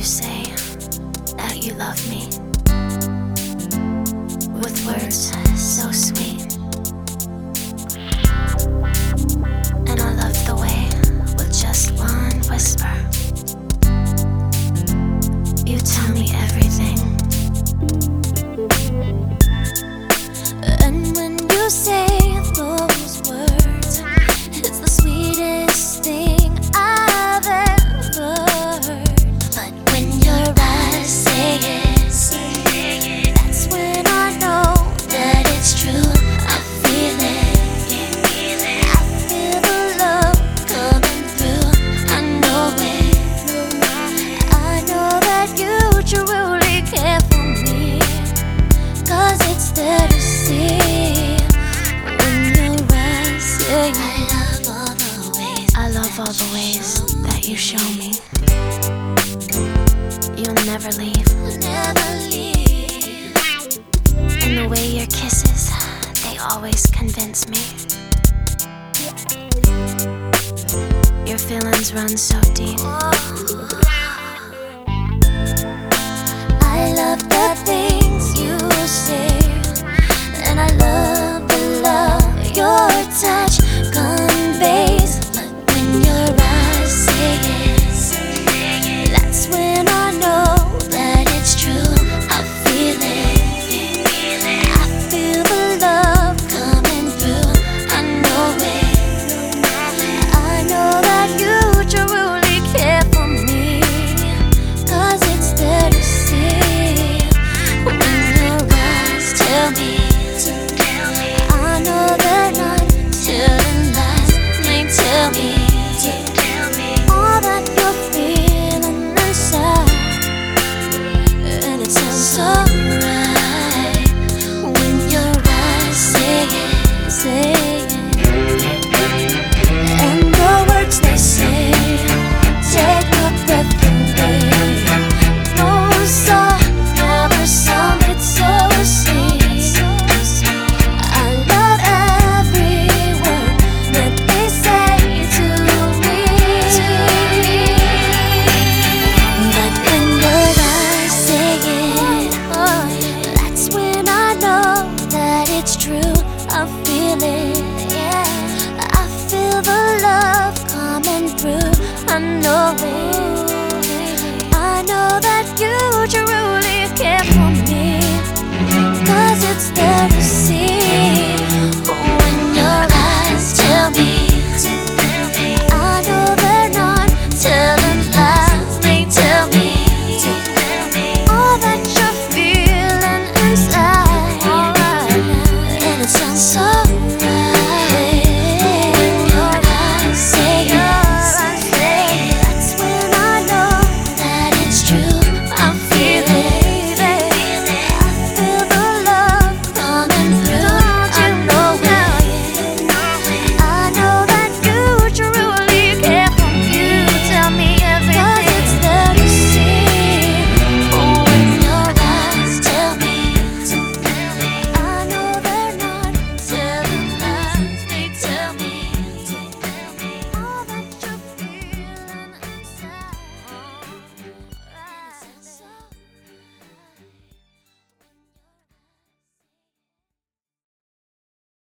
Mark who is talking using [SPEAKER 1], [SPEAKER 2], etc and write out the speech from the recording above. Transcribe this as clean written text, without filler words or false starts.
[SPEAKER 1] you say that you love me with words so sweet. And I love the way with just one whisper you tell me everything. And when you say those words, it's the sweetest thing I've ever heard. But when your eyes say it, that's when I know that it's true. I feel it, I feel the love coming through. I know it, I know that you truly care for me, 'cause it's there to see. I love all the ways that you show me you'll never leave. And the way your kisses, they always convince me your feelings run so deep. I love the things you say, and I love the love your touch conveys. But when your eyes say it, that's when I know that it's true. I feel it, I feel the love coming through. I know it, I know that you truly care for me, 'cause it's there to see. When your eyes tell me, I know they're not telling lies. They tell me all that you're feeling inside, and it sounds so